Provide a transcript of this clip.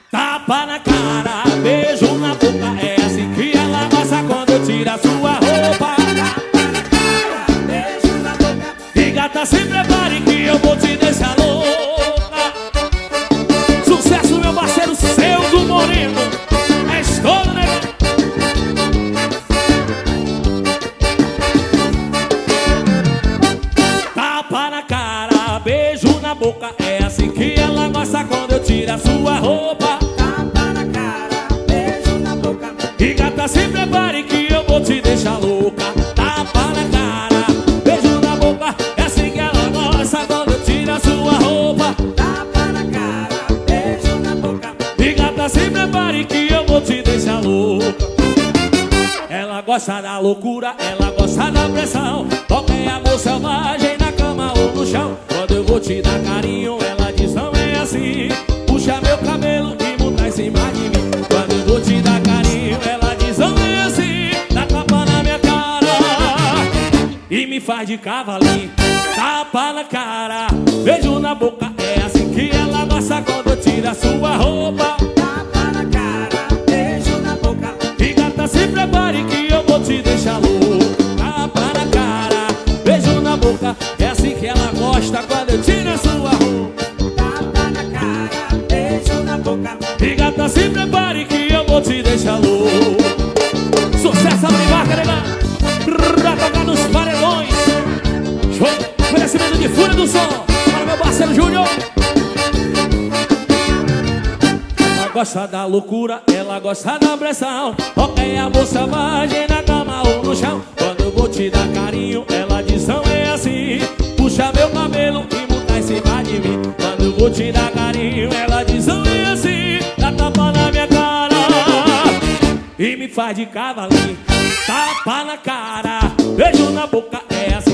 Tapa na cara, beijo na boca. É assim que ela gosta quando eu tiro a sua roupa. Tapa na cara, beijo na boca. E gata, se prepare que eu vou te deixar louca. Sucesso, meu parceiro, seu do Moreno. É estouro, né? Tapa na cara, beijo na boca. É assim que ela gosta quando eu tiro a sua roupa. Tapa na cara, beijo na boca. E gata, se prepare que eu vou te deixar louca. Tapa na cara, beijo na boca. É assim que ela gosta quando eu tiro a sua roupa. Tapa na cara, beijo na boca. E gata, se prepare que eu vou te deixar louca. Ela gosta da loucura, ela gosta da pressão. Qualquer amor selvagem na cama ou no chão. Quando eu vou te dar carinho, ela diz não é assim. Puxa meu cabelo e monta em cima de mim. Quando eu vou te dar carinho, ela diz não é assim. Dá tapa na minha cara e me faz de cavalinho. Tapa na cara, beijo na boca. É assim que ela gosta quando eu tiro a sua roupa. Tapa na cara, beijo na boca. E gata, se prepare que eu vou te deixar louco. Tapa na cara, beijo na boca. É assim que ela gosta quando eu tiro a sua roupa. Tapa na cara, beijo na boca. E gata, se prepare que eu vou te deixar louco. Sucesso, Abrivar, Carena. Pra tocar nos paredões. Show, oferecimento de Fúria do Som para meu parceiro Júnior. Ela gosta da loucura, ela gosta da pressão. Qualquer amor selvagem na cama ou no chão. Quando eu vou te dar carinho, ela diz não é assim. Puxa meu cabelo e monta em cima de mim. Quando eu vou te dar carinho, ela diz não é assim. Dá tapa na minha cara e me faz de cavalinho. Tapa na cara, beijo na boca. É assim